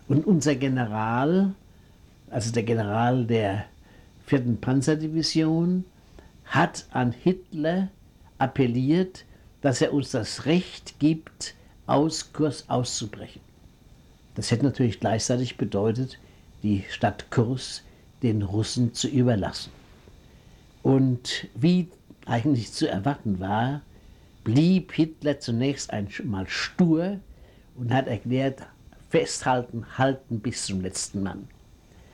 Und unser General, also der General der 4. Panzerdivision, hat an Hitler appelliert, dass er uns das Recht gibt, aus Kurs auszubrechen. Das hätte natürlich gleichzeitig bedeutet, die Stadt Kurs den Russen zu überlassen. Und wie eigentlich zu erwarten war, blieb Hitler zunächst einmal stur und hat erklärt, festhalten, halten bis zum letzten Mann.